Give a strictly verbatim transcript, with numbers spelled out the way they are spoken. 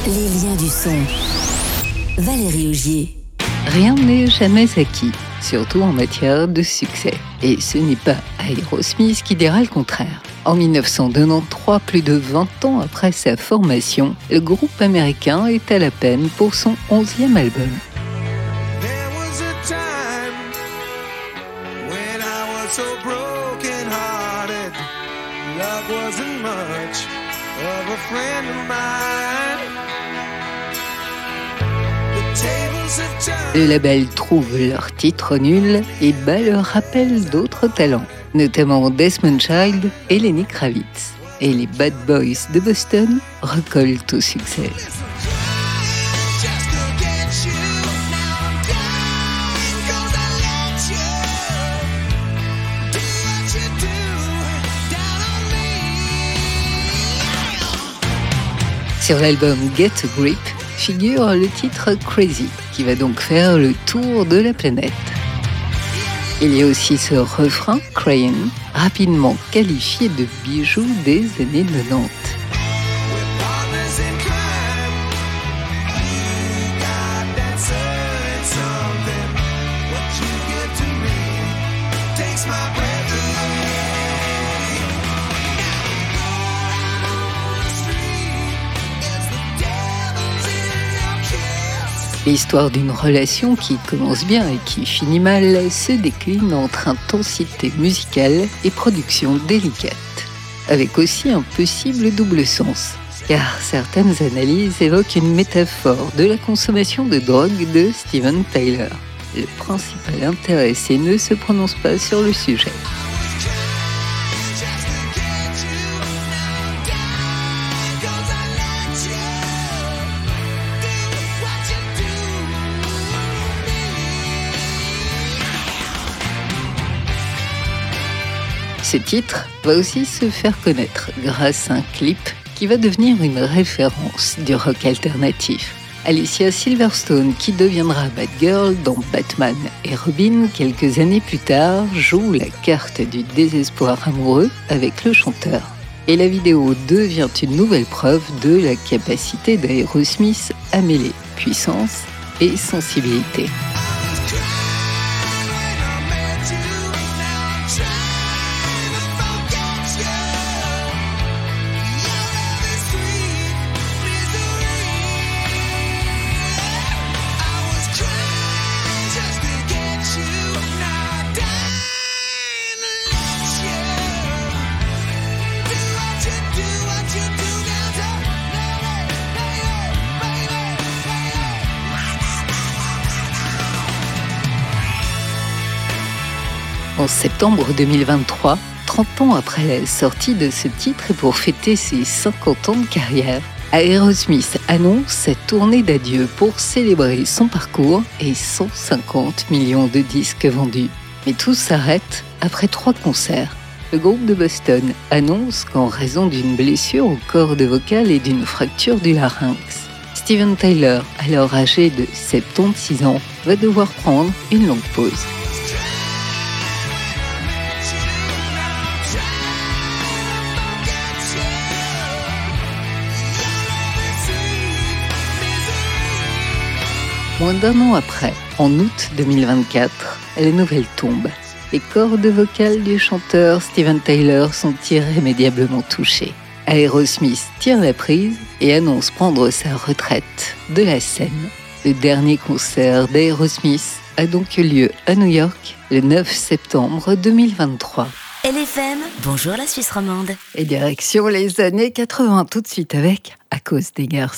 Les liens du son. Valérie Augier. Rien n'est jamais acquis, surtout en matière de succès. Et ce n'est pas Aerosmith qui dira le contraire. En dix-neuf cent quatre-vingt-treize, plus de vingt ans après sa formation, le groupe américain est à la peine pour son onzième album. There was a time when I was so broken-hearted. Love wasn't much of a friend of mine. The tables have turned. Le label trouve leurs titres nuls et bat le rappel d'autres talents, notamment Desmond Child et Lenny Kravitz. Et les Bad Boys de Boston recollent au succès. Just to get you. Now I'm dying 'cause I let you do what you do down on me. Sur l'album Get a Grip figure le titre Crazy, qui va donc faire le tour de la planète. Il y a aussi ce refrain Crying, rapidement qualifié de bijou des années quatre-vingt-dix. We're partners in crime. You got that certain something. What you give to me takes my breath away. On the street is the devil's in your kiss. L'histoire d'une relation qui commence bien et qui finit mal se décline entre intensité musicale et production délicate, avec aussi un possible double sens, car certaines analyses évoquent une métaphore de la consommation de drogue de Steven Tyler. Le principal intéressé ne se prononce pas sur le sujet. Just to get you. Now I'm dying 'cause I let you do what you do to me. Ce titre va aussi se faire connaître grâce à un clip qui va devenir une référence du rock alternatif. Alicia Silverstone, qui deviendra Batgirl dans Batman et Robin quelques années plus tard, joue la carte du désespoir amoureux avec le chanteur. Et la vidéo devient une nouvelle preuve de la capacité d'Aerosmith à mêler puissance et sensibilité. En septembre deux mille vingt-trois, trente ans après la sortie de ce titre et pour fêter ses cinquante ans de carrière, Aerosmith annonce sa tournée d'adieu pour célébrer son parcours et cent cinquante millions de disques vendus. Mais tout s'arrête après trois concerts. Le groupe de Boston annonce qu'en raison d'une blessure aux cordes vocales et d'une fracture du larynx, Steven Tyler, alors âgé de soixante-seize ans, va devoir prendre une longue pause. Moins d'un an après, en août deux mille vingt-quatre, la nouvelle tombe. Les cordes vocales du chanteur Steven Tyler sont irrémédiablement touchées. Aerosmith tire la prise et annonce prendre sa retraite de la scène. Le dernier concert d'Aerosmith a donc eu lieu à New York le neuf septembre deux mille vingt-trois. L F M, bonjour la Suisse romande. Et direction les années quatre-vingts tout de suite avec À cause des garçons.